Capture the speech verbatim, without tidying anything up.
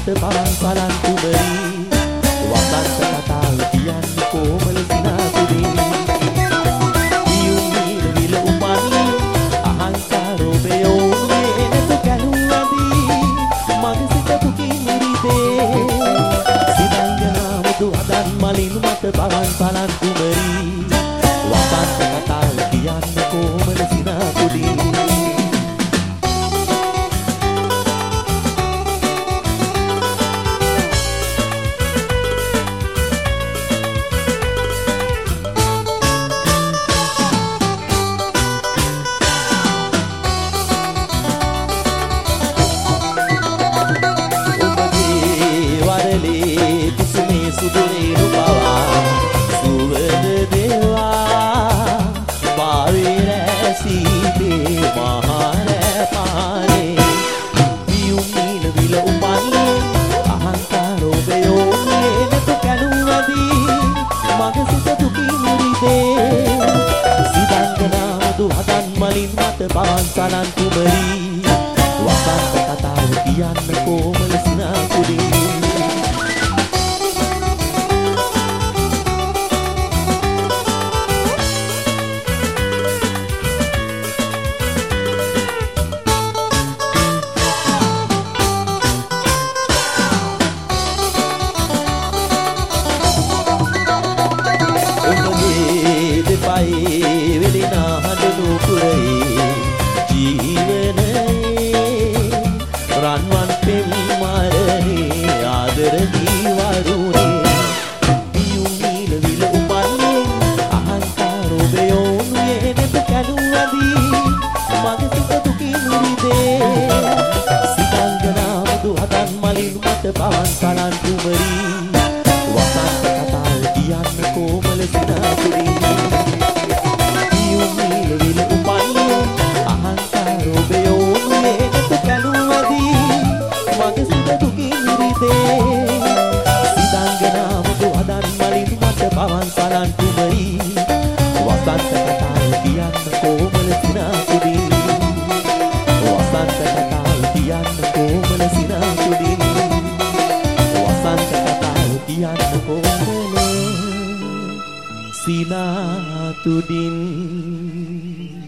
මත පාන්සලන් කුමරී වසන්ත කතාව කියන්නේ කොමල සිනාසුදී ඊයුම් නීල විල උපන්නේ අහංකාරෝ බයෝනේ නැතු කැලුවදී මගේ සිත දුකින් මුරිදේ සිතංගනා මුදු අදන් මලින් මත පාන්සලන් කුමරී වසන්ත කතාව කියන්නේ කොමල සිනාසුදී සුදුරේනු පවා සුවඳ දේවා පාවිරැසීතේ මහරැ පානේ වියුම් නීල විල උපන්නේ අහංකාරෝ බයෝනේ නැතු කැලුවදී මගේ සිත දුකින් මුරිදේ සිතංගනා මුදු හදන් මලින් මත පාන්සලන් කුමරී වසන්ත කතාව කියන්න කොමල සිනාසුදී දෙපයි වෙලිනා හඬු කුරේ ජීවනයේ රන්වන් පෙම් මාරේ ආදර දීවරුනේ වියුම් නීල විල උපන්නේ අහංකාරෝ බයෝනේ නැත කැලුවදී මගේ සිත දුකින් මුරිදේ සිතංගනා මුදු හදන් මලින් මත පාන්සලන් කුමරී වසන්ත කතාව කියන්න කොමල සිනාසුදී පවන්සලන් කුමරී වසන්ත කතාව කියන්න කොමල සිනාසුදී වසන්ත කතාව කියන්න කොමල සිනාසුදී වසන්ත කතාව කියන්න කොමල සිනාසුදී